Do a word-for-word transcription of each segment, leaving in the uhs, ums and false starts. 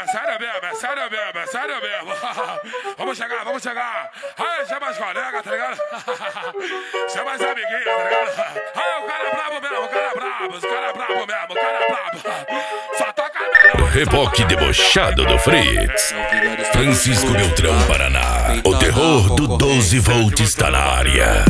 é sério mesmo, é sério mesmo, é sério mesmo. Vamos chegar, vamos chegar. Aí, chama as colegas, tá ligado? Chama as amiguinhas, tá ligado? Aí, o cara é brabo mesmo, o cara é brabo, os cara é brabo mesmo, o cara é brabo. Só toca melhor. Reboque debochado do Fritz. Francisco Beltrão, Paraná. O terror do doze volts está na área.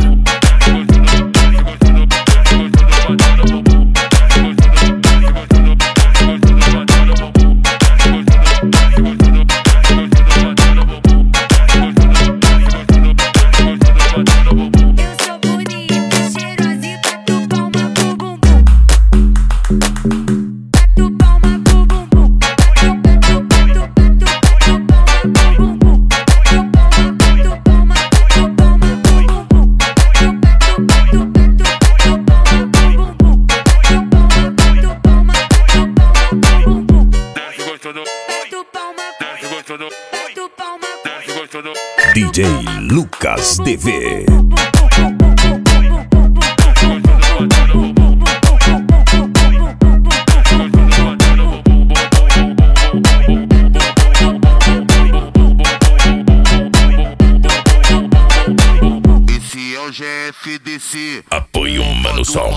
D J Lucas D V. Esse é o G F D C. Apoio Mano Som.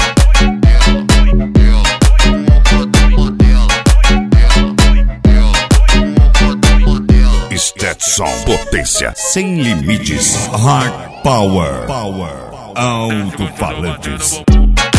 Stetson, potência sem limites. Hard Power, Power, alto-falantes.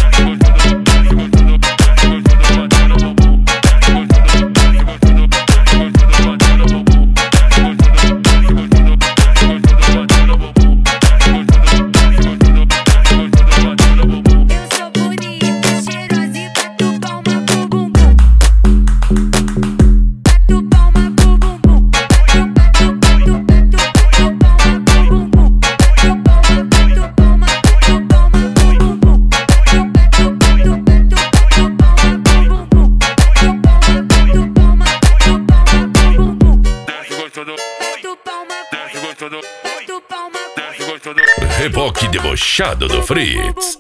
Reboque debochado do Fritz.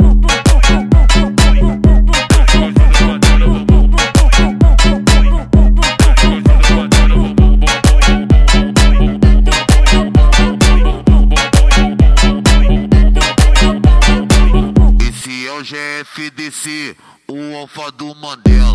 Esse é o G F D C, o alfa do Mandela.